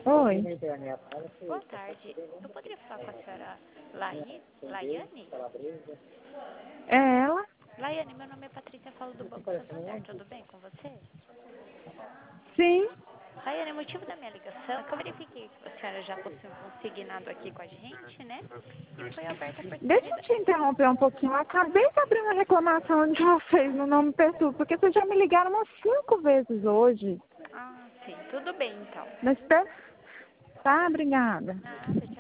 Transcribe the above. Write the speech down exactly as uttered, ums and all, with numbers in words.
Oi. Boa tarde. Eu poderia falar com a senhora Lai... Laiane? É ela? Laiane, meu nome é Patrícia, falo do Banco Santander. Tudo bem com você? Sim. Laiane, o motivo da minha ligação é que eu verifiquei que a senhora já possui um consignado aqui com a gente, né? E foi aberta a Deixa eu possibilidade... te interromper um pouquinho. Eu acabei de abrir uma reclamação de vocês no nome Perturbo, porque vocês já me ligaram umas cinco vezes hoje. Ah, sim. Tudo bem, então. Mas, tá, obrigada. Nada,